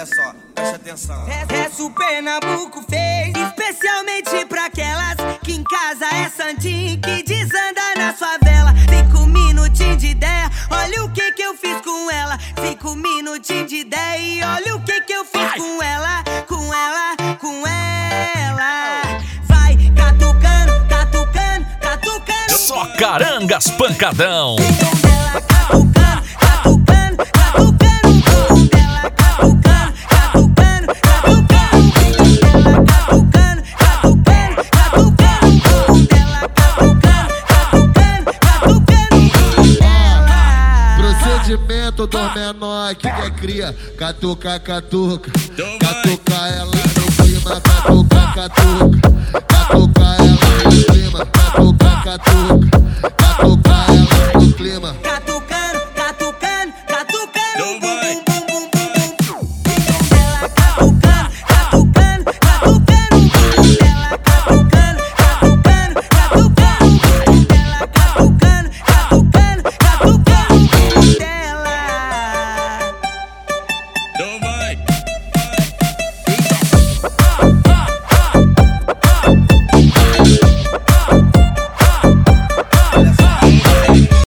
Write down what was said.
só, preste atenção. Essa o Pernambuco fez especialmente pra aquelas que em casa é santinho, que desanda na favela. 5 minutinhos de ideia, olha o que eu fiz com ela. 5 minutinhos de ideia e olha o que eu fiz com ela, com ela, com ela. Vai catucando, catucando, catucando. Só carangas pancadão. Procedimento dos menor que é cria. Catuca, catuca. Catuca ela no clima. Catuca, catuca. Catuca ela no clima. Catuca, catuca. Catuca